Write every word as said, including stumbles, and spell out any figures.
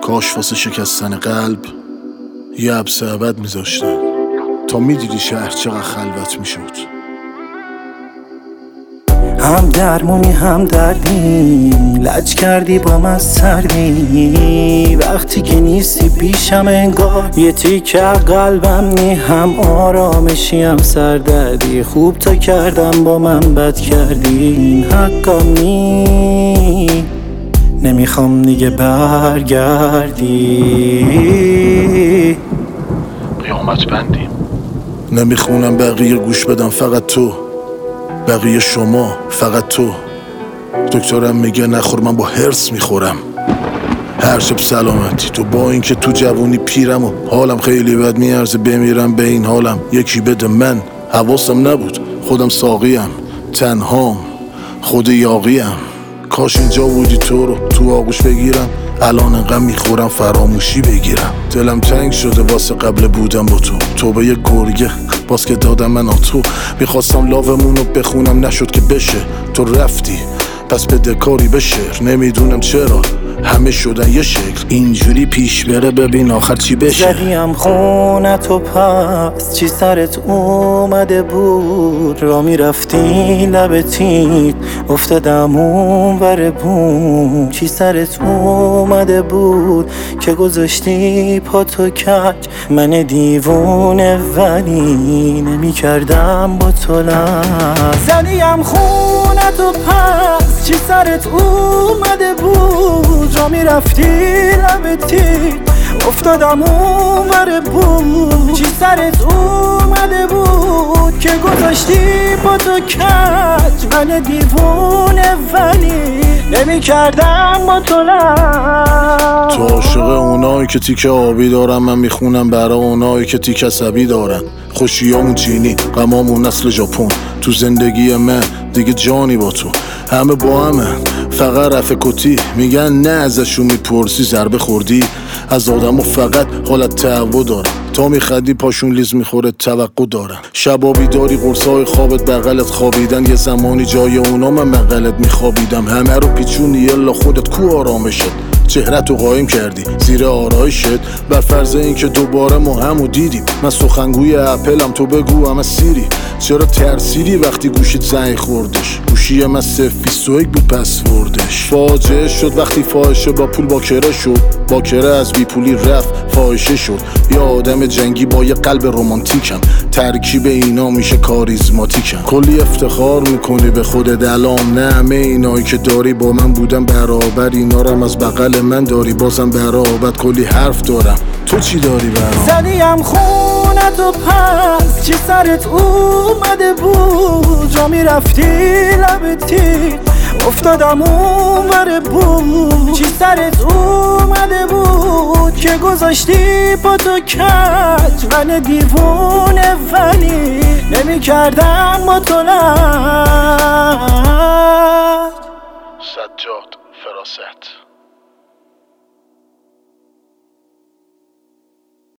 کاش واسه شکستن قلب یه عبس ابد میذاشتن تا میدیدی شهر چقدر خلوت میشد. هم درمونی هم دردی، لج کردی با من سردی، وقتی که نیستی پیشم انگار یه تیکه قلبم نی، هم آرامشی هم سردردی، خوب تا کردم با من بد کردی، این حقم نی، نمیخوام دیگه برگردی. قیامت بندیم نمیخونم بقیه گوش بدم، فقط تو، بقیه شما، فقط تو. دکترم میگه نخور، من با هرس میخورم هر شب سلامتی. تو با اینکه تو جوونی پیرم و حالم خیلی بد میارزه بمیرم به این حالم، یکی بده من حواسم نبود، خودم ساقیم تنهام خود یاقیم. کاش اینجا بودی تو رو تو آغوش بگیرم، الان انقدر میخورم فراموشی بگیرم. دلم تنگ شده واسه قبل بودم با تو، تو به یه گرگه باز که دادم من تو. میخواستم لاومونو بخونم نشد که بشه، تو رفتی پس به دکاری به شعر. نمیدونم چرا همه شدن یه شکل، اینجوری پیش بره ببین آخر چی بشه. زدیم خونه تو پس چی سرت اومده بود، را میرفتی لبتید افتادم اون ور بوم. چی سرت اومده بود که گذاشتی پا تو کج، من دیوونه ولی نمی کردم با تو لج. زدیم خونه تو پس چی سرت اومده بود، جا میرفتی لبتی افتادم اون ور بود. چی سرت اومده بود که گذاشتی با تو کج، من دیوونه ولی نمی کردم با تو لج. تو عاشق اونایی که تیکه آبی دارن، من میخونم برای اونایی که تیکه عصبی دارن. خوشیامون چینی غمامون نسل ژاپن، تو زندگی من دیگه جانی با تو. همه با همه فقط رفع کتی، میگن نه ازشون میپرسی ضربه خوردی. از آدمو فقط حالت تهوع دارن، تا میخدی پاشون لیز میخوره توقع دارن. شبا بیداری قرصای خوابت بغلت خوابیدن، یه زمانی جای اونا من بغلت میخوابیدم. همه رو پیچونی یلا خودت کو آرامشت، چهره‌تو قایم کردی زیر آرایشت. بر فرض این که دوباره ما همو دیدیم، من سخنگوی اپلم تو بگو همه سیری. چرا ترسیدی وقتی گوشیت زنگ خوردش؟ گوشی من صفر بیست و یک بود پسوردش. فاجعه شد وقتی فاحشه با پول باکره شد، باکره از بی پولی رفت فاحشه شد. یا آدم جنگی با یه قلب رمانتیکم، ترکیب اینا میشه کاریزماتیکم. کلی افتخار میکنی به خودت الان، نه همه اینایی که داری با من بودن برابر، اینا رو از بغل من داری بازم برابر. کلی حرف دارم تو چی داری برام؟ زدیم خونه تو پس چی سرت اومده بود، جا میرفتی لبتی افتادم اون ور بود. چی سرت اومده بود که گذاشتی با تو کج، من دیوونه ولی نمی کردم با تو لج. سجاد فراست.